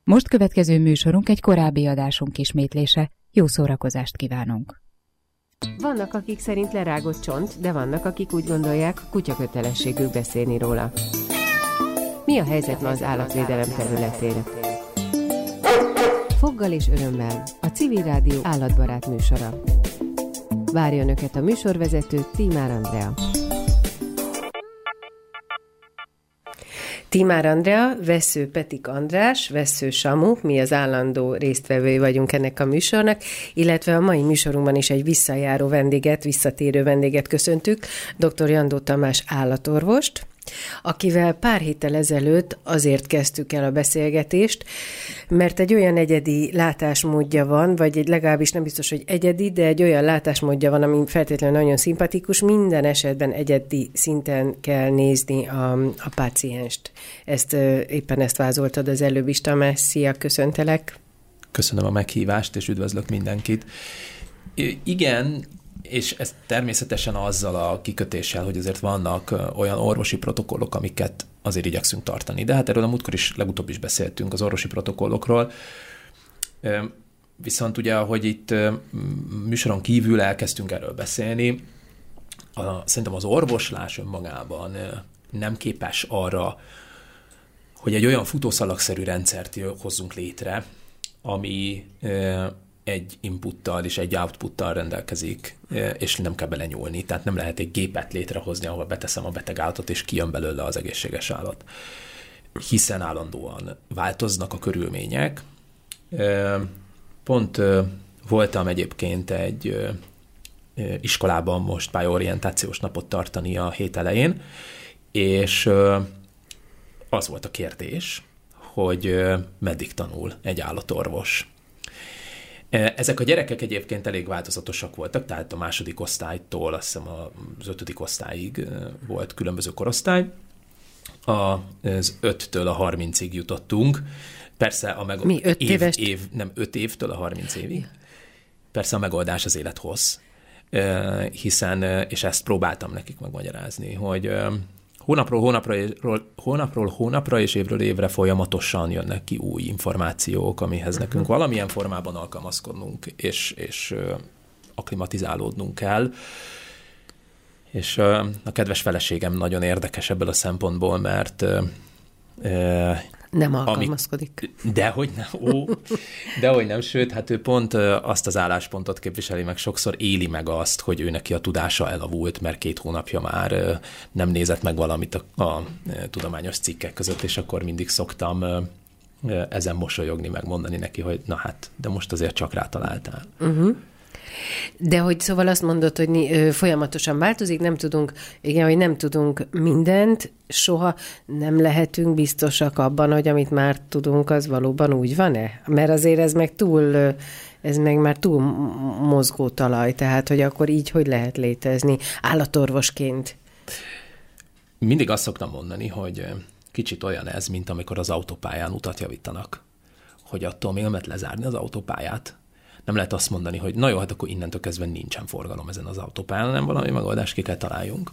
Most következő műsorunk egy korábbi adásunk ismétlése. Jó szórakozást kívánunk! Vannak, akik szerint lerágott csont, de vannak, akik úgy gondolják, kutya kötelességük beszélni róla. Mi a helyzet ma az állatvédelem területén? Foggal és örömmel a Civil Rádió állatbarát műsora. Várja Önöket a műsorvezető Tímár Andrea. Tímár Andrea, Vessző Petik András, Vessző Samu, mi az állandó résztvevői vagyunk ennek a műsornak, illetve a mai műsorunkban is egy visszatérő vendéget köszöntük, dr. Jandó Tamás állatorvost, akivel pár héttel ezelőtt azért kezdtük el a beszélgetést, mert egy olyan egyedi látásmódja van, vagy legalábbis nem biztos, hogy egyedi, de egy olyan látásmódja van, ami feltétlenül nagyon szimpatikus. Minden esetben egyedi szinten kell nézni a pácienst. Éppen ezt vázoltad az előbb is, Tamás. Szia, köszöntelek. Köszönöm a meghívást, és üdvözlök mindenkit. Igen, és ez természetesen azzal a kikötéssel, hogy azért vannak olyan orvosi protokollok, amiket azért igyekszünk tartani. De hát erről a múltkor is, legutóbb is beszéltünk az orvosi protokollokról. Viszont ugye, ahogy itt műsoron kívül elkezdtünk erről beszélni, szerintem az orvoslás önmagában nem képes arra, hogy egy olyan futószalagszerű rendszert hozzunk létre, ami egy inputtal és egy outputtal rendelkezik, és nem kell belenyúlni. Tehát nem lehet egy gépet létrehozni, ahol beteszem a beteg állatot, és kijön belőle az egészséges állat. Hiszen állandóan változnak a körülmények. Pont voltam egyébként egy iskolában most pályaorientációs napot tartani a hét elején, és az volt a kérdés, hogy meddig tanul egy állatorvos. Ezek a gyerekek egyébként elég változatosak voltak, tehát a második osztálytól azt hiszem az 5. osztályig volt különböző korosztály. Az 5-től a 30-ig jutottunk. Persze a Mi, 5 éves? Nem, 5 évtől a 30 évig. Persze a megoldás az élethossz. Hiszen, és ezt próbáltam nekik megmagyarázni, hogy hónapról hónapra és évről évre folyamatosan jönnek ki új információk, amihez nekünk valamilyen formában alkalmazkodnunk, és akklimatizálódnunk kell. És a kedves feleségem nagyon érdekes ebből a szempontból, mert nem alkalmazkodik. Dehogy nem, sőt, hát ő pont azt az álláspontot képviseli meg, sokszor éli meg azt, hogy ő neki a tudása elavult, mert 2 hónapja már nem nézett meg valamit a tudományos cikkek között, és akkor mindig szoktam ezen mosolyogni, megmondani neki, hogy na hát, de most azért csak rátaláltál. De hogy szóval azt mondod, hogy folyamatosan változik, hogy nem tudunk mindent, soha nem lehetünk biztosak abban, hogy amit már tudunk, az valóban úgy van-e? Mert azért ez meg már túl mozgó talaj, tehát hogy akkor így hogy lehet létezni állatorvosként? Mindig azt szoktam mondani, hogy kicsit olyan ez, mint amikor az autópályán utat javítanak, hogy attól még nem lehet lezárni az autópályát. Nem lehet azt mondani, hogy na jó, hát akkor innentől kezdve nincsen forgalom ezen az autópályán, hanem valami megoldást ki kell találjunk.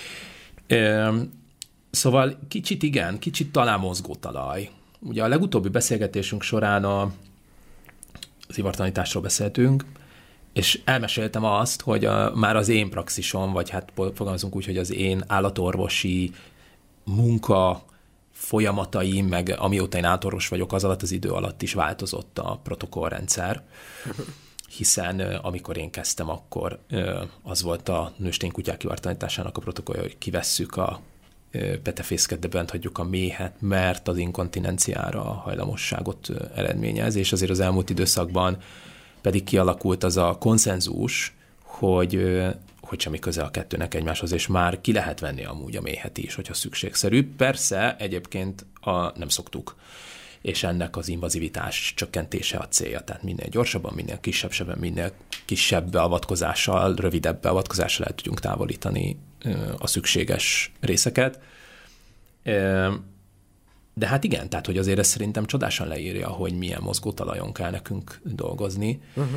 Szóval kicsit talán mozgó talaj. Ugye a legutóbbi beszélgetésünk során az ivartanításról beszéltünk, és elmeséltem azt, hogy már az én praxisom, vagy hát fogalmazunk úgy, hogy az én állatorvosi munka folyamataim, meg amióta én állatorvos vagyok, az alatt az idő alatt is változott a protokollrendszer, hiszen amikor én kezdtem, akkor az volt a nősténykutyák ivartanításának a protokollja, hogy kivesszük a petefészket, de bent hagyjuk a méhet, mert az inkontinenciára a hajlamosságot eredményez, és azért az elmúlt időszakban pedig kialakult az a konszenzus, hogy semmi köze a kettőnek egymáshoz, és már ki lehet venni amúgy a méhet is, hogyha szükségszerű. Persze egyébként nem szoktuk, és ennek az invazivitás csökkentése a célja, tehát minél gyorsabban, minél kisebb sebben, minél kisebb beavatkozással, rövidebb beavatkozással el tudjunk távolítani a szükséges részeket. De hát igen, tehát hogy azért ez szerintem csodásan leírja, hogy milyen mozgótalajon kell nekünk dolgozni,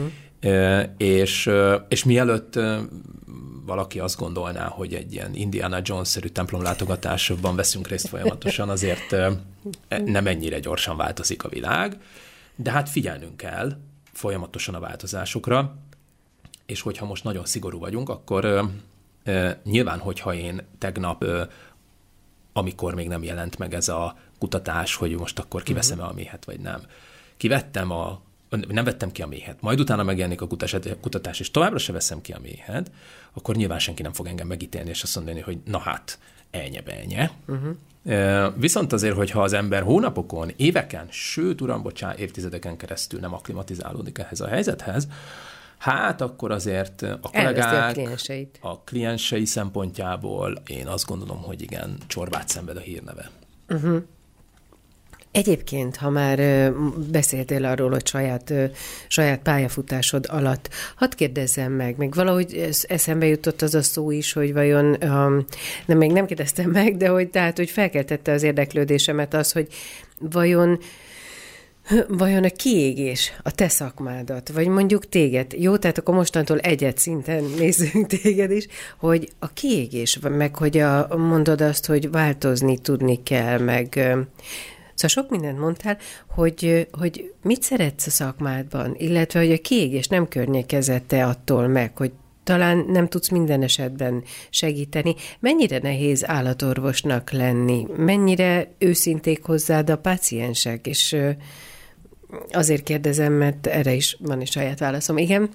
és mielőtt valaki azt gondolná, hogy egy ilyen Indiana Jones-szerű templomlátogatásban veszünk részt folyamatosan, azért nem ennyire gyorsan változik a világ, de hát figyelnünk kell folyamatosan a változásokra, és hogyha most nagyon szigorú vagyunk, akkor nyilván, hogyha én tegnap, amikor még nem jelent meg ez a kutatás, hogy most akkor kiveszem-e a méhet, vagy nem. Nem vettem ki a méhet, majd utána megjelenik a kutatás, és továbbra se veszem ki a méhet, akkor nyilván senki nem fog engem megítélni, és azt mondani, hogy na hát, elnye-belnye. Viszont azért, hogyha az ember hónapokon, éveken, sőt, uram, bocsánat, évtizedeken keresztül nem akklimatizálódik ehhez a helyzethez, hát akkor azért a kollégák, a kliensei szempontjából én azt gondolom, hogy igen, csorbát szenved a hírneve. Egyébként, ha már beszéltél arról, hogy saját pályafutásod alatt, hadd kérdezzem meg valahogy eszembe jutott az a szó is, hogy vajon, még nem kérdeztem meg, de hogy felkeltette az érdeklődésemet az, hogy vajon a kiégés a te szakmádat, vagy mondjuk téged, jó, tehát akkor mostantól egyet szinten nézzünk téged is, hogy a kiégés, meg hogy mondod azt, hogy változni tudni kell, meg... Szóval sok mindent mondtál, hogy mit szeretsz a szakmádban, illetve, hogy a kiégés nem környékezette attól meg, hogy talán nem tudsz minden esetben segíteni. Mennyire nehéz állatorvosnak lenni? Mennyire őszinték hozzád a páciensek? És azért kérdezem, mert erre is van egy saját válaszom. Igen?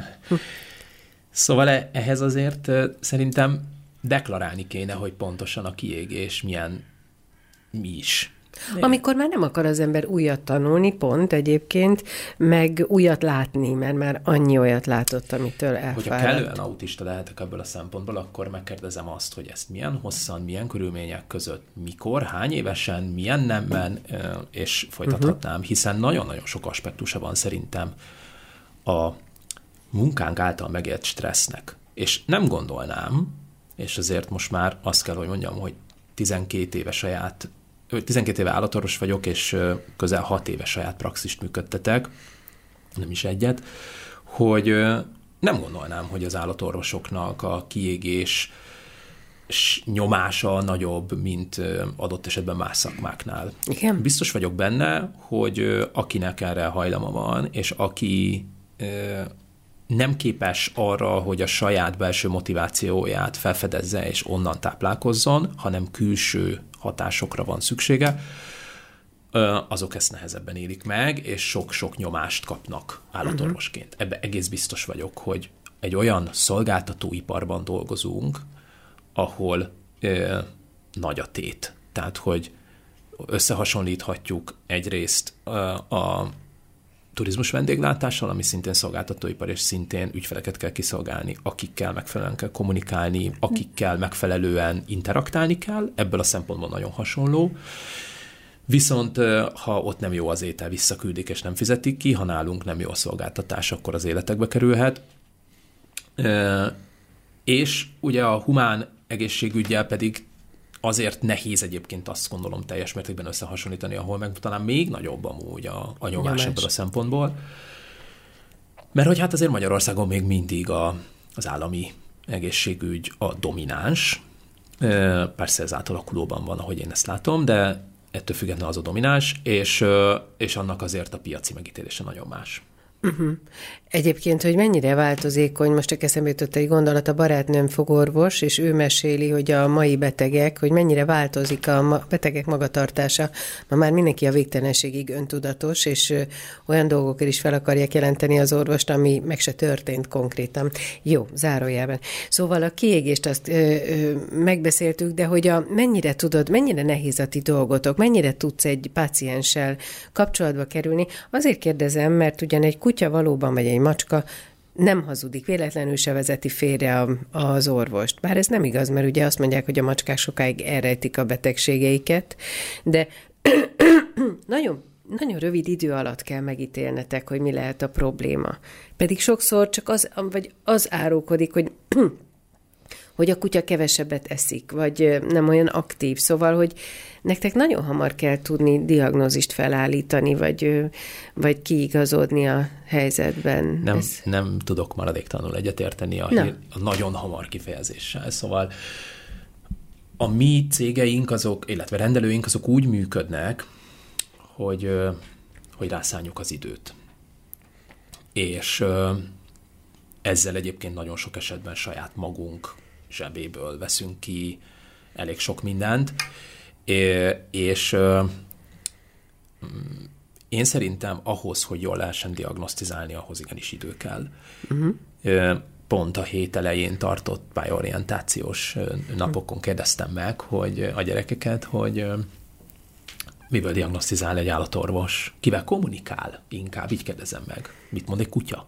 Szóval ehhez azért szerintem deklarálni kéne, hogy pontosan a kiégés mi is. Amikor már nem akar az ember újat tanulni, pont egyébként, meg újat látni, mert már annyi olyat látott, amitől elfáradt. Hogyha kellően autista lehetek ebből a szempontból, akkor megkérdezem azt, hogy ezt milyen hosszan, milyen körülmények között, mikor, hány évesen, milyen nemben, és folytathatnám, hiszen nagyon-nagyon sok aspektusa van szerintem a munkánk által megélt stressznek. És nem gondolnám, és azért most már azt kell, hogy mondjam, hogy 12 éve állatorvos vagyok, és közel 6 éve saját praxist működtetek, nem is egyet, hogy nem gondolnám, hogy az állatorvosoknak a kiégés nyomása nagyobb, mint adott esetben más szakmáknál. Igen. Biztos vagyok benne, hogy akinek erre hajlama van, és aki nem képes arra, hogy a saját belső motivációját felfedezze és onnan táplálkozzon, hanem külső hatásokra van szüksége, azok ezt nehezebben élik meg, és sok-sok nyomást kapnak állatorvosként. Ebben egész biztos vagyok, hogy egy olyan szolgáltatóiparban dolgozunk, ahol nagy a tét. Tehát, hogy összehasonlíthatjuk egyrészt a turizmus vendéglátással, ami szintén szolgáltatóipar, és szintén ügyfeleket kell kiszolgálni, akikkel megfelelően kell kommunikálni, akikkel megfelelően interaktálni kell, ebből a szempontból nagyon hasonló. Viszont ha ott nem jó az étel, visszaküldik és nem fizetik ki, ha nálunk nem jó a szolgáltatás, akkor az életekbe kerülhet. És ugye a humán egészségüggyel pedig azért nehéz egyébként azt gondolom teljes mértékben összehasonlítani, ahol meg talán még nagyobb amúgy a nyomás ebből a szempontból. Mert hogy hát azért Magyarországon még mindig az állami egészségügy a domináns. Persze ez átalakulóban van, ahogy én ezt látom, de ettől függetlenül az a domináns, és annak azért a piaci megítélése nagyon más. Egyébként, hogy mennyire változékony, most csak eszembe jutott egy gondolat, a barátnőm fogorvos, és ő meséli, hogy a mai betegek, hogy mennyire változik a betegek magatartása. Ma már mindenki a végtelenségig öntudatos, és olyan dolgokért is fel akarják jelenteni az orvost, ami meg se történt konkrétan. Jó, zárójelben. Szóval a kiégést azt megbeszéltük, de hogy mennyire nehéz a ti dolgotok, mennyire tudsz egy pácienssel kapcsolatba kerülni. Azért kérdezem, mert ugyan egy kutya valóban, vagy egy macska nem hazudik, véletlenül se vezeti félre az orvost. Bár ez nem igaz, mert ugye azt mondják, hogy a macskák sokáig elrejtik a betegségeiket, de nagyon, nagyon rövid idő alatt kell megítélnetek, hogy mi lehet a probléma. Pedig sokszor csak az árulkodik, hogy a kutya kevesebbet eszik, vagy nem olyan aktív. Szóval, hogy nektek nagyon hamar kell tudni diagnózist felállítani, vagy kiigazodni a helyzetben. Nem tudok maradéktalanul egyetérteni a nagyon hamar kifejezéssel. Szóval a mi cégeink azok, illetve rendelőink azok úgy működnek, hogy rászánjuk az időt. És ezzel egyébként nagyon sok esetben saját magunk zsebéből veszünk ki elég sok mindent, és én szerintem ahhoz, hogy jól lehessen diagnosztizálni, ahhoz igenis idő kell. Pont a hét elején tartott pályaorientációs napokon kérdeztem meg, hogy a gyerekeket, hogy miből diagnosztizál egy állatorvos, kivel kommunikál inkább, így kérdezem meg. Mit mond egy kutya?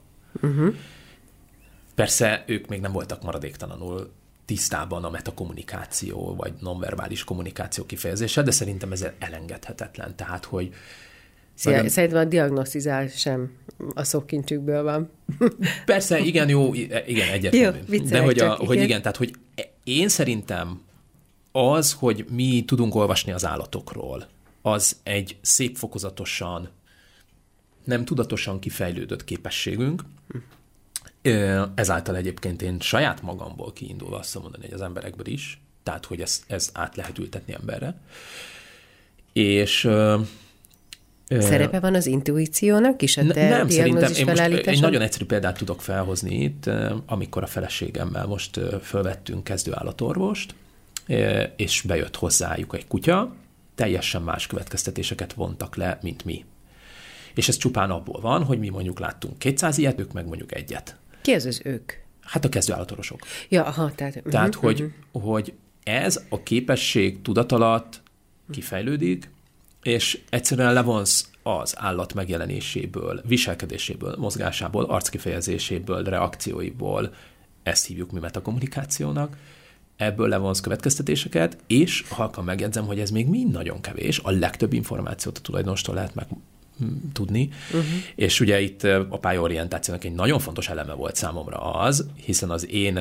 Persze ők még nem voltak maradéktalanul tisztában a metakommunikáció, vagy nonverbális kommunikáció kifejezése, de szerintem ez elengedhetetlen. Tehát, hogy... Szerintem a diagnosztizál sem a szókincsükből van. Persze, igen, jó, igen, egyértelmű. De hogy igen, tehát, hogy én szerintem az, hogy mi tudunk olvasni az állatokról, az egy szép fokozatosan, nem tudatosan kifejlődött képességünk. Ezáltal egyébként én saját magamból kiindulva azt mondani, hogy az emberekből is, tehát, hogy ezt át lehet ültetni emberre. És... Szerepe van az intuíciónak is? Nem, szerintem egy nagyon egyszerű példát tudok felhozni itt, amikor a feleségemmel most fölvettünk kezdőállatorvost, és bejött hozzájuk egy kutya, teljesen más következtetéseket vontak le, mint mi. És ez csupán abból van, hogy mi mondjuk láttunk 200 ilyet, ők meg mondjuk egyet. Ki az ők? Hát a kezdőállatorvosok. Ja, aha, tehát... Tehát, hogy ez a képesség tudat alatt kifejlődik, és egyszerűen levonsz az állat megjelenéséből, viselkedéséből, mozgásából, arckifejezéséből, reakcióiból, ezt hívjuk mi metakommunikációnak, ebből levonsz következtetéseket, és halkan megjegyzem, hogy ez még mind nagyon kevés, a legtöbb információt a tulajdonostól lehet meg tudni, és ugye itt a pályaorientációnak egy nagyon fontos eleme volt számomra az, hiszen az én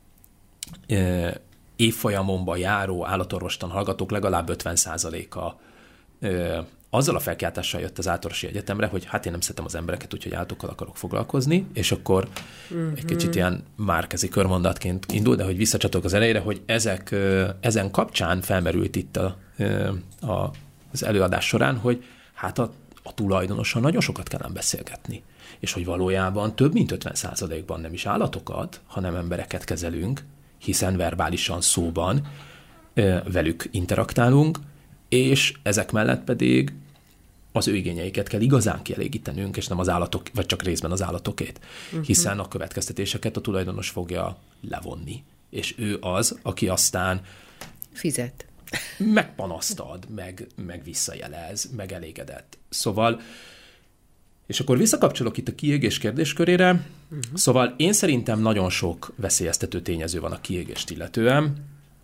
évfolyamomba járó állatorvostan hallgatók legalább 50%-a azzal a felkiáltással jött az állatorvosi egyetemre, hogy hát én nem szeretem az embereket, úgyhogy állatokkal akarok foglalkozni, és akkor egy kicsit ilyen márkezi körmondatként indul, de hogy visszacsatolok az elejére, hogy ezen kapcsán felmerült itt az előadás során, hogy hát a tulajdonossal nagyon sokat kellene beszélgetni, és hogy valójában több mint 50%-ban nem is állatokat, hanem embereket kezelünk, hiszen verbálisan szóban velük interaktálunk, és ezek mellett pedig az ő igényeiket kell igazán kielégítenünk, és nem az állatok, vagy csak részben az állatokét. Hiszen a következtetéseket a tulajdonos fogja levonni, és ő az, aki aztán fizet. Megpanaszt ad, meg visszajelez, meg elégedett. Szóval, és akkor visszakapcsolok itt a kiégés kérdéskörére. Szóval én szerintem nagyon sok veszélyeztető tényező van a kiégést illetően,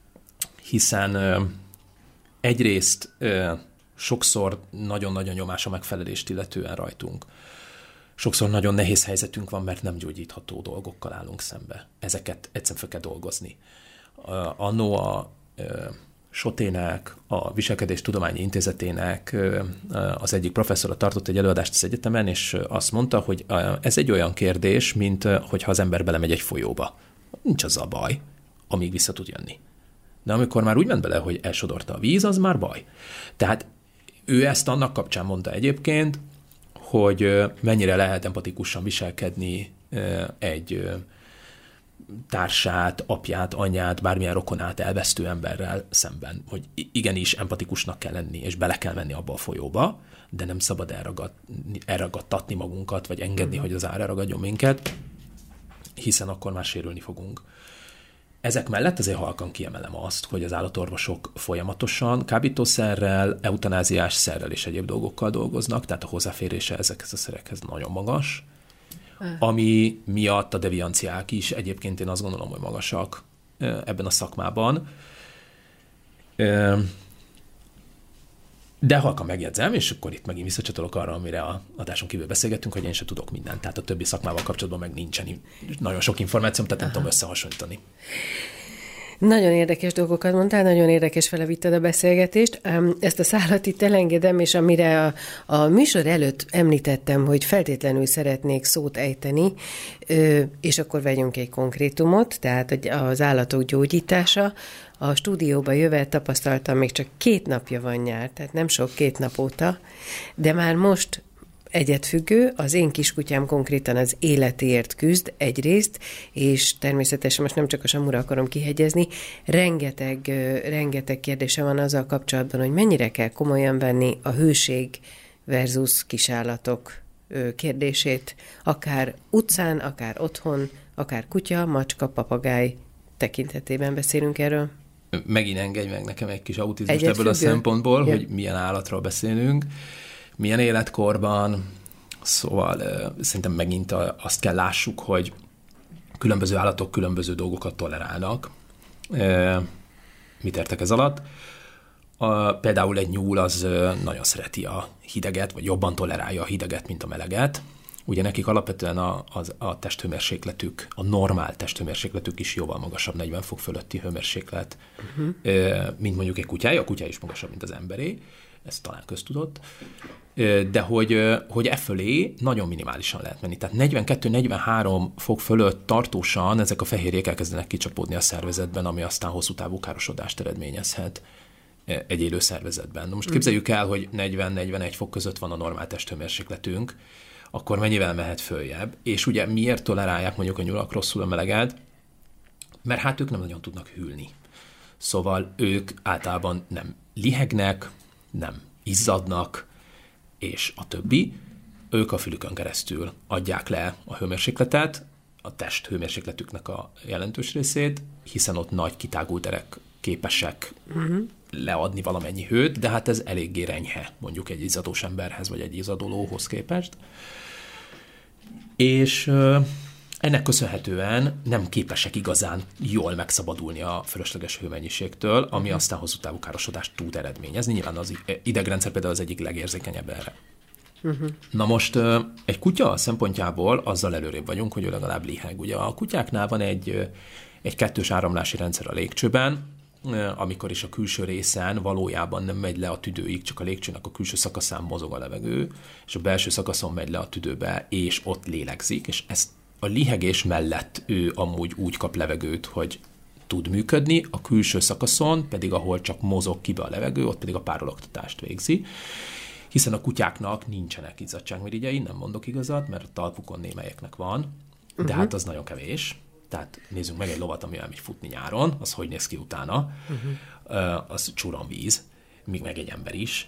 hiszen egyrészt sokszor nagyon-nagyon nyomás a megfelelést illetően rajtunk. Sokszor nagyon nehéz helyzetünk van, mert nem gyógyítható dolgokkal állunk szembe. Ezeket egyszerűen fel kell dolgozni. Annó a Sotének, a Viselkedéstudományi Intézetének az egyik professzora tartott egy előadást az egyetemen, és azt mondta, hogy ez egy olyan kérdés, mint hogyha az ember belemegy egy folyóba. Nincs azzal baj, amíg vissza tud jönni. De amikor már úgy ment bele, hogy elsodorta a víz, az már baj. Tehát ő ezt annak kapcsán mondta egyébként, hogy mennyire lehet empatikusan viselkedni egy társát, apját, anyját, bármilyen rokonát elvesztő emberrel szemben, hogy igenis empatikusnak kell lenni, és bele kell menni abba a folyóba, de nem szabad elragadtatni magunkat, vagy engedni, hogy az ár elragadjon minket, hiszen akkor már sérülni fogunk. Ezek mellett azért halkan kiemelem azt, hogy az állatorvosok folyamatosan kábítószerrel, eutanáziás szerrel és egyéb dolgokkal dolgoznak, tehát a hozzáférése ezekhez a szerekhez nagyon magas, ami miatt a devianciák is egyébként én azt gondolom, hogy magasak ebben a szakmában. De halkan megjegyzem, és akkor itt megint visszacsatolok arra, amire a adáson kívül beszélgettünk, hogy én sem tudok mindent. Tehát a többi szakmával kapcsolatban meg nincsen nagyon sok információm, tehát nem tudom összehasonlítani. Nagyon érdekes dolgokat mondtál, nagyon érdekes felevitted a beszélgetést. Ezt a szálat itt elengedem, és amire a műsor előtt említettem, hogy feltétlenül szeretnék szót ejteni, és akkor vegyünk egy konkrétumot, tehát az állatok gyógyítása. A stúdióba jövet tapasztaltam, még csak 2 napja van nyár, tehát nem sok, 2 nap óta, de már most egyedfüggő, az én kiskutyám konkrétan az életéért küzd egyrészt, és természetesen most nem csak a Samura akarom kihegyezni, rengeteg kérdése van azzal kapcsolatban, hogy mennyire kell komolyan venni a hőség versus kisállatok kérdését, akár utcán, akár otthon, akár kutya, macska, papagáj tekintetében beszélünk erről. Megint engedj meg nekem egy kis autizmust ebből a szempontból, hogy milyen állatról beszélünk, milyen életkorban, szóval szerintem megint azt kell lássuk, hogy különböző állatok különböző dolgokat tolerálnak. Mit értek ez alatt? Például egy nyúl az nagyon szereti a hideget, vagy jobban tolerálja a hideget, mint a meleget. Ugye nekik alapvetően a testhőmérsékletük, a normál testhőmérsékletük is jóval magasabb, 40 fok fölötti hőmérséklet, mint mondjuk egy kutyája. A kutya is magasabb, mint az emberé. Ez talán köztudott, de hogy e fölé nagyon minimálisan lehet menni. Tehát 42-43 fok fölött tartósan ezek a fehérjék elkezdenek kicsapódni a szervezetben, ami aztán hosszú távú károsodást eredményezhet egy élő szervezetben. Na most képzeljük el, hogy 40-41 fok között van a normál testhőmérsékletünk, akkor mennyivel mehet följebb? És ugye miért tolerálják mondjuk a nyulak rosszul a meleget? Mert hát ők nem nagyon tudnak hűlni. Szóval ők általában nem lihegnek, nem izzadnak, és a többi, ők a fülükön keresztül adják le a hőmérsékletet, a test hőmérsékletüknek a jelentős részét, hiszen ott nagy kitágult erek képesek leadni valamennyi hőt, de hát ez eléggé enyhe, mondjuk egy izzadós emberhez, vagy egy izzadó lóhoz képest. És ennek köszönhetően nem képesek igazán jól megszabadulni a fölösleges hőmennyiségtől, ami aztán hosszú távú károsodást tud eredményezni. Nyilván az idegrendszer például az egyik legérzékenyebb erre. Na most egy kutya szempontjából azzal előrébb vagyunk, hogy ő legalább liheg. Ugye a kutyáknál van egy kettős áramlási rendszer a légcsőben, amikor is a külső részen valójában nem megy le a tüdőig, csak a légcsőnek a külső szakaszán mozog a levegő, és a belső szakaszon megy le a tüdőbe, és ott lélegzik, és ezt a lihegés mellett ő amúgy úgy kap levegőt, hogy tud működni, a külső szakaszon pedig, ahol csak mozog ki be a levegő, ott pedig a párologtatást végzi, hiszen a kutyáknak nincsenek izzadságmirigyei, nem mondok igazat, mert a talpukon némelyeknek van, de hát az nagyon kevés. Tehát nézzünk meg egy lovat, ami elmegy futni nyáron, az hogy néz ki utána, az csuran víz, még meg egy ember is.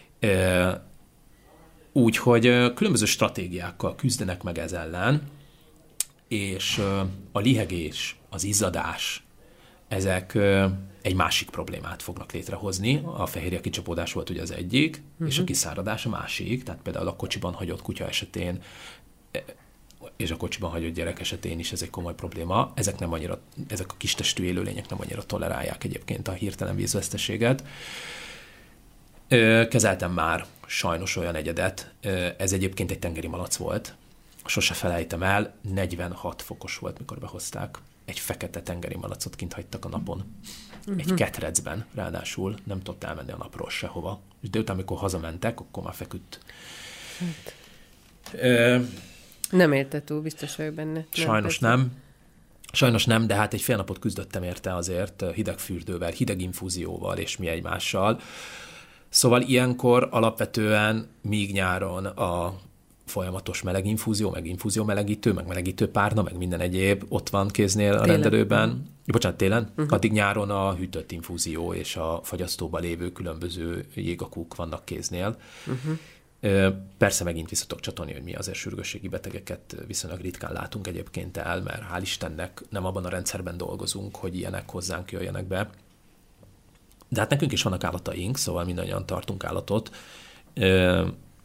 Úgyhogy különböző stratégiákkal küzdenek meg ez ellen, és a lihegés, az izzadás, ezek egy másik problémát fognak létrehozni. A fehérje kicsapódás volt ugye az egyik, és a kiszáradás a másik, tehát például a kocsiban hagyott kutya esetén, és a kocsiban hagyott gyerek esetén is ez egy komoly probléma. Ezek a kistestű élőlények nem annyira tolerálják egyébként a hirtelen vízveszteséget. Kezeltem már sajnos olyan egyedet, ez egyébként egy tengeri malac volt, sose felejtem el, 46 fokos volt, mikor behozták. Egy fekete tengeri malacot kint hagytak a napon. Egy ketrecben, ráadásul nem tudott elmenni a napról sehova. És délután, amikor hazamentek, akkor már feküdt. Nem érte túl, biztos vagyok benne. Sajnos nem, de hát egy fél napot küzdöttem érte azért hideg fürdővel, hideg infúzióval és mi egymással. Szóval ilyenkor alapvetően míg nyáron a folyamatos meleginfúzió, meg infúzió melegítő, meg melegítő párna, meg minden egyéb ott van kéznél a rendelőben. Bocsánat, télen. Addig nyáron a hűtött infúzió és a fagyasztóban lévő különböző jégakúk vannak kéznél. Persze megint vissza tudok csatolni, hogy mi azért sürgősségi betegeket viszonylag ritkán látunk egyébként el, mert hál' Istennek nem abban a rendszerben dolgozunk, hogy ilyenek hozzánk jöjjenek be. De hát nekünk is vannak állataink, szóval mindannyian tartunk állatot,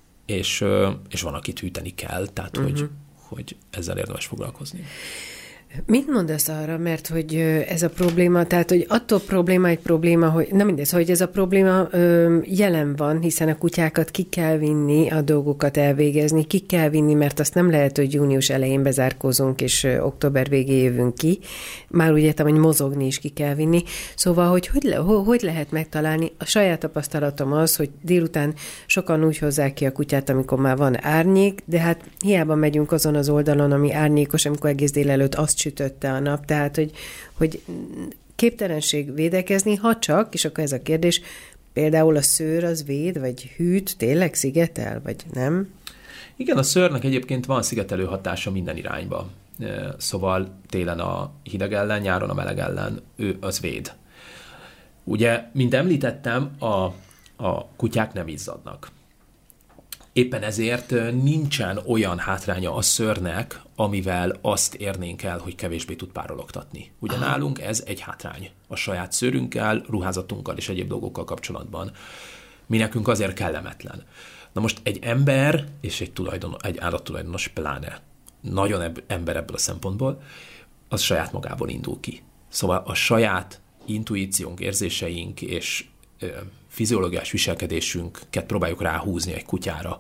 és van, akit hűteni kell, tehát hogy ezzel érdemes foglalkozni. Mit mondasz arra, mert hogy ez a probléma, tehát hogy attól egy probléma, hogy nem mindez, hogy ez a probléma jelen van, hiszen a kutyákat ki kell vinni, a dolgokat elvégezni, ki kell vinni, mert azt nem lehet, hogy június elején bezárkózunk, és október végén jövünk ki. Már úgy értem, hogy mozogni is ki kell vinni. Szóval, hogy lehet megtalálni? A saját tapasztalatom az, hogy délután sokan úgy hozzák ki a kutyát, amikor már van árnyék, de hát hiába megyünk azon az oldalon, ami árnyékos, amikor egész délelőtt azt sütötte a nap, tehát, hogy képtelenség védekezni, ha csak, és akkor ez a kérdés, például a szőr az véd, vagy hűt, tényleg szigetel, vagy nem? Igen, a szőrnek egyébként van szigetelő hatása minden irányba. Szóval télen a hideg ellen, nyáron a meleg ellen az véd. Ugye, mint említettem, a kutyák nem izzadnak. Éppen ezért nincsen olyan hátránya a szőrnek, amivel azt érnénk el, hogy kevésbé tud párologtatni. Ugye nálunk ez egy hátrány. A saját szőrünkkel, ruházatunkkal és egyéb dolgokkal kapcsolatban. Mi nekünk azért kellemetlen. Na most egy ember és egy állattulajdonos pláne nagyon ember ebből a szempontból, az saját magából indul ki. Szóval a saját intuíciónk, érzéseink és fiziológiás viselkedésünket próbáljuk ráhúzni egy kutyára.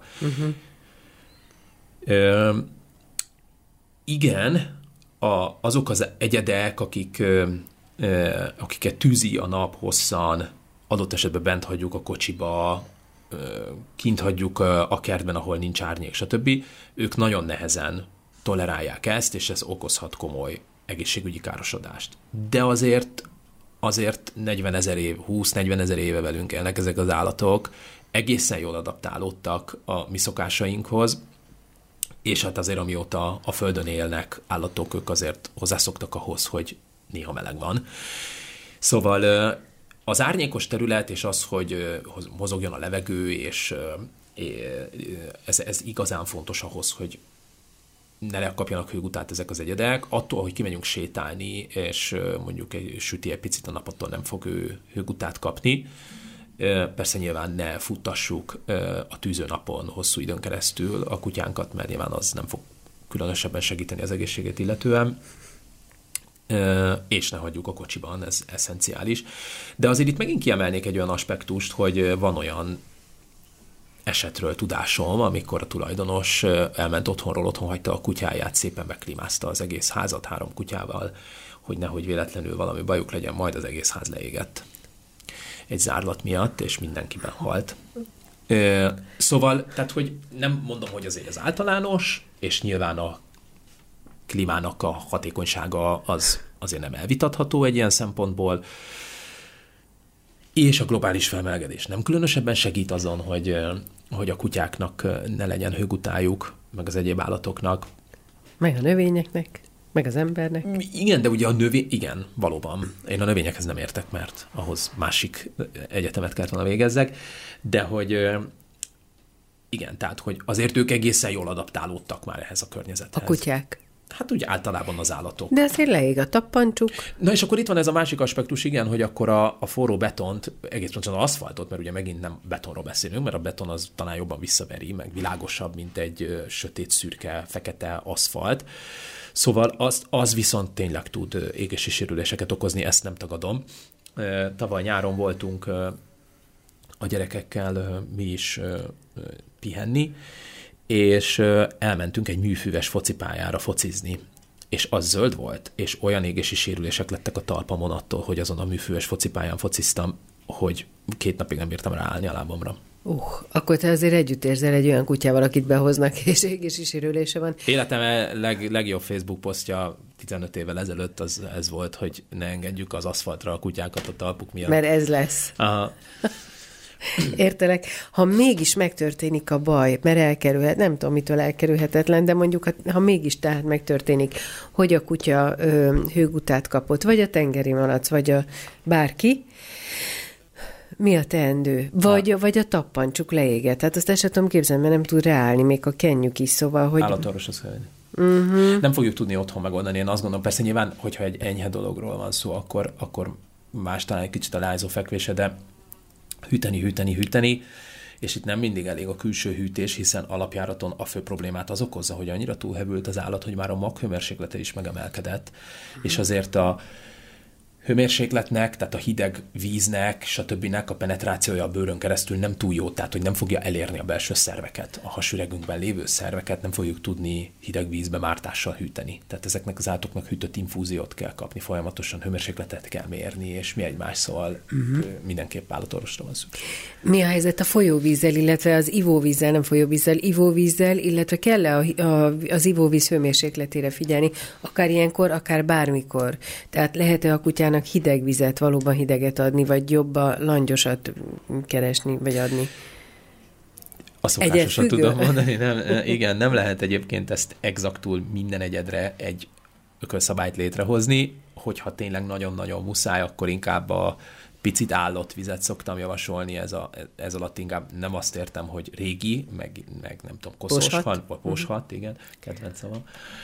Igen, azok az egyedek, akiket tűzi a nap hosszan, adott esetben bent hagyjuk a kocsiba, kint hagyjuk a kertben, ahol nincs árnyék, stb. Ők nagyon nehezen tolerálják ezt, és ez okozhat komoly egészségügyi károsodást. De azért 20-40 ezer éve velünk élnek ezek az állatok, egészen jól adaptálódtak a mi szokásainkhoz, és hát azért amióta a Földön élnek állatok, ők azért hozzászoktak ahhoz, hogy néha meleg van. Szóval az árnyékos terület és az, hogy mozogjon a levegő, és ez igazán fontos ahhoz, hogy ne kapjanak hőgutát ezek az egyedek. Attól, hogy kimegyünk sétálni, és mondjuk süti egy picit a nap, attól nem fog hőgutát kapni. Persze nyilván ne futtassuk a tűzőnapon hosszú időn keresztül a kutyánkat, mert nyilván az nem fog különösebben segíteni az egészségét illetően. És ne hagyjuk a kocsiban, ez eszenciális. De azért itt megint kiemelnék egy olyan aspektust, hogy van olyan esetről tudásom, amikor a tulajdonos elment otthonról, otthon hagyta a kutyáját, szépen beklimázta az egész házat 3 kutyával, hogy nehogy véletlenül valami bajuk legyen, majd az egész ház leégett egy zárlat miatt, és mindenkiben halt. Szóval, tehát, hogy nem mondom, hogy azért ez általános, és nyilván a klímának a hatékonysága az azért nem elvitatható egy ilyen szempontból, és a globális felmelegedés nem különösebben segít azon, hogy a kutyáknak ne legyen hőgutájuk, meg az egyéb állatoknak. Meg a növényeknek, meg az embernek. Igen, de ugye igen, valóban. Én a növényekhez nem értek, mert ahhoz másik egyetemet kellett volna végezzek, de hogy igen, tehát, hogy azért ők egészen jól adaptálódtak már ehhez a környezethez. A kutyák. Hát úgy általában az állatok. De azért leég a tappancsuk. Na és akkor itt van ez a másik aspektus, igen, hogy akkor a forró betont, egész pontosan az aszfaltot, mert ugye megint nem betonról beszélünk, mert a beton az talán jobban visszaveri, meg világosabb, mint egy sötét, szürke, fekete aszfalt. Szóval az viszont tényleg tud égési sérüléseket okozni, ezt nem tagadom. Tavaly nyáron voltunk a gyerekekkel mi is pihenni, és elmentünk egy műfüves focipályára focizni, és az zöld volt, és olyan égési sérülések lettek a talpamon attól, hogy azon a műfüves focipályán fociztam, hogy 2 napig nem bírtam ráállni a lábamra. Akkor te azért együtt érzel egy olyan kutyával, akit behoznak, és égési sérülése van. Életem legjobb Facebook posztja 15 évvel ezelőtt ez volt, hogy ne engedjük az aszfaltra a kutyákat a talpuk miatt. Mert ez lesz. Aha. Értelek. Ha mégis megtörténik a baj, mert elkerülhet, nem tudom, mitől elkerülhetetlen, de mondjuk, ha mégis tehát megtörténik, hogy a kutya hőgutát kapott, vagy a tengeri malac, vagy a bárki, mi a teendő? Vagy a tappancsuk leégett. Hát azt el sem tudom képzelni, mert nem tud ráállni, még a kenjük is, szóval, hogy... Állatorvoshoz kell venni. Nem fogjuk tudni otthon megoldani, én azt gondolom, persze nyilván, hogyha egy enyhe dologról van szó, akkor más talán egy kicsit a lázó fekvése, de hűteni, és itt nem mindig elég a külső hűtés, hiszen alapjáraton a fő problémát az okozza, hogy annyira túlhevült az állat, hogy már a maghőmérséklete is megemelkedett, és azért a hőmérsékletnek, tehát a hideg víznek, stb. A penetrációja a bőrön keresztül nem túl jó, tehát hogy nem fogja elérni a belső szerveket, a hasüregünkben lévő szerveket nem fogjuk tudni hideg vízbe mártással hűteni. Tehát ezeknek az állatoknak hűtött infúziót kell kapni, folyamatosan hőmérsékletet kell mérni, és mi egymás, szóval mindenképp állatorvosra van szükség. Mi a helyzet a folyóvízzel, illetve az ivóvízzel, nem folyóvízzel, ivóvízzel, illetve kell-e az ivóvíz hőmérsékletére figyelni, akár ilyenkor, akár bármikor? Tehát lehet-e a kutyának hideg vizet, valóban hideget adni, vagy jobb a langyosat keresni, vagy adni? A szokásosat tudom mondani, nem lehet egyébként ezt exaktul minden egyedre egy ökölszabályt létrehozni, hogyha tényleg nagyon-nagyon muszáj, akkor inkább a picit állott vizet szoktam javasolni, ez alatt inkább nem azt értem, hogy régi, meg nem tudom, koszos, poshat, igen, kedvenc szavam,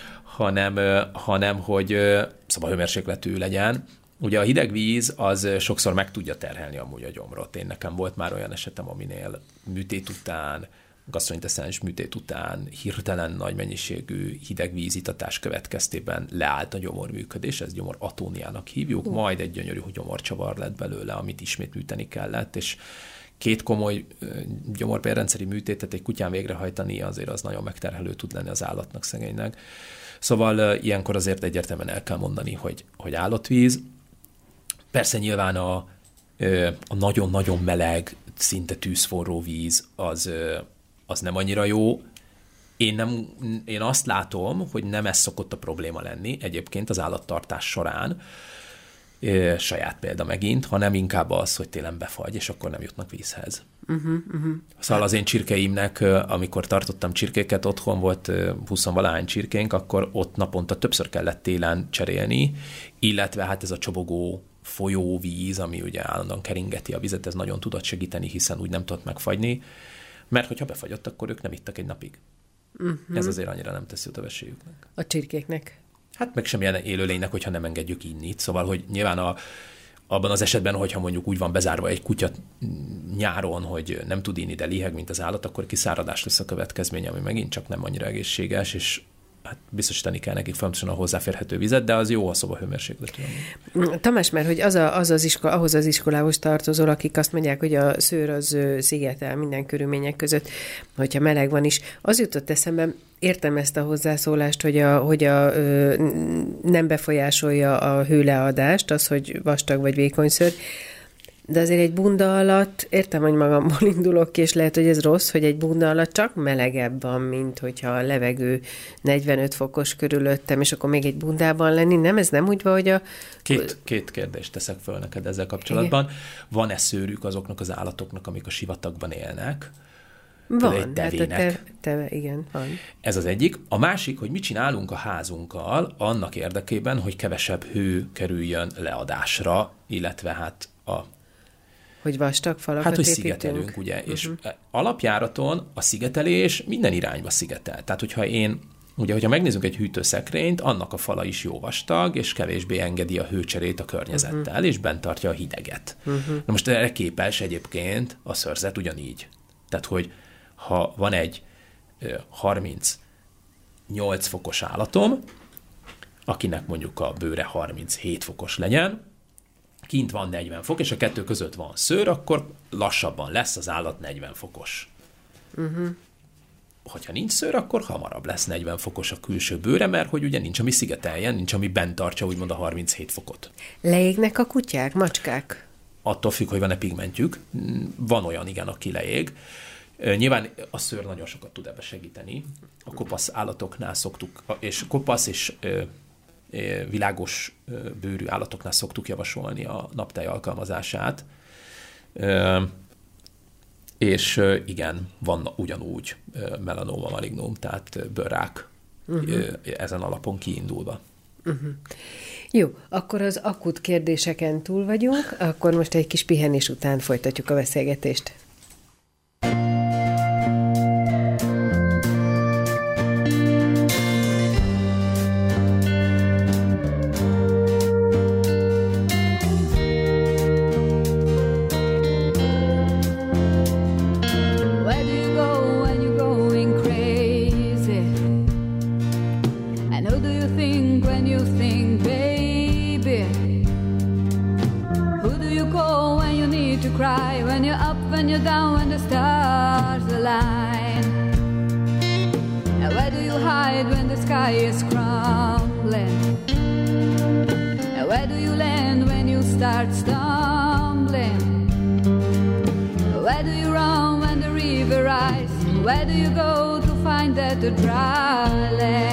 hanem hogy szobahőmérsékletű legyen. Ugye a hideg víz az sokszor meg tudja terhelni amúgy a gyomrot. Nekem volt már olyan esetem, aminél műtét után, gasztrointestális műtét után hirtelen nagy mennyiségű hideg vízitatás következtében leállt a gyomorműködés, ezt gyomor atóniának hívjuk, majd egy gyönyörű gyomorcsavar lett belőle, amit ismét műteni kellett, és 2 komoly gyomorbélrendszeri műtétet egy kutyán végrehajtani azért az nagyon megterhelő tud lenni az állatnak, szegénynek. Szóval ilyenkor azért egyértelműen el kell mondani, hogy állatvíz. Persze nyilván a nagyon-nagyon meleg, szinte tűzforró víz az nem annyira jó. Én azt látom, hogy nem ez szokott a probléma lenni egyébként az állattartás során, saját példa megint, hanem inkább az, hogy télen befagy, és akkor nem jutnak vízhez. Szóval az én csirkeimnek, amikor tartottam csirkéket, otthon volt 20-valahány csirkénk, akkor ott naponta többször kellett télen cserélni, illetve hát ez a csobogó folyóvíz, ami ugye állandóan keringeti a vizet, ez nagyon tudott segíteni, hiszen úgy nem tudott megfagyni, mert hogyha befagyott, akkor ők nem ittak egy napig. Ez azért annyira nem teszi a vesélyüknek. A csirkéknek? Hát meg semmilyen élőlénynek, hogyha nem engedjük inni. Szóval, hogy nyilván abban az esetben, hogyha mondjuk úgy van bezárva egy kutya nyáron, hogy nem tud inni, de liheg, mint az állat, akkor kiszáradás lesz a következménye, ami megint csak nem annyira egészséges, és hát biztosítani kell nekik folyamatosan a hozzáférhető vizet, de az jó a szobahőmérsékletű. Tamás, mert hogy ahhoz az iskolához tartozol, akik azt mondják, hogy a szőr az szigetel minden körülmények között, hogyha meleg van is. Az jutott eszembe, értem ezt a hozzászólást, hogy nem befolyásolja a hőleadást, az, hogy vastag vagy vékony szőr, de azért egy bunda alatt, értem, hogy magamból indulok ki, és lehet, hogy ez rossz, hogy egy bunda alatt csak melegebb van, mint hogyha a levegő 45 fokos körülöttem, és akkor még egy bundában lenni. Nem, ez nem úgy van, hogy a... Két kérdést teszek föl neked ezzel kapcsolatban. Van-e szőrük azoknak az állatoknak, amik a sivatagban élnek? Van, igen, van. Ez az egyik. A másik, hogy mit csinálunk a házunkkal annak érdekében, hogy kevesebb hő kerüljön leadásra, illetve hát hogy vastag falakat hogy szigetelünk, ugye, és alapjáraton a szigetelés minden irányba szigetel. Tehát, hogyha megnézzünk egy hűtőszekrényt, annak a fala is jó vastag, és kevésbé engedi a hőcserét a környezettel, és bent tartja a hideget. Na most erre képes egyébként a szőrzet ugyanígy. Tehát, hogy ha van egy 38 fokos állatom, akinek mondjuk a bőre 37 fokos legyen, kint van 40 fok, és a kettő között van szőr, akkor lassabban lesz az állat 40 fokos. Hogyha nincs szőr, akkor hamarabb lesz 40 fokos a külső bőre, mert hogy ugye nincs, ami szigeteljen, nincs, ami bent tartja úgymond a 37 fokot. Leégnek a kutyák, macskák? Attól függ, hogy van-e pigmentjük. Van olyan, igen, aki leég. Nyilván a szőr nagyon sokat tud ebbe segíteni. A kopasz állatoknál szoktuk, és kopasz és világos bőrű állatoknál szoktuk javasolni a naptej alkalmazását. És igen, van ugyanúgy melanoma malignum, tehát bőrrák ezen alapon kiindulva. Jó, akkor az akut kérdéseken túl vagyunk, akkor most egy kis pihenés után folytatjuk a beszélgetést. sky is crumbling. And where do you land when you start stumbling? Where do you run when the river rises? Where do you go to find that dry land?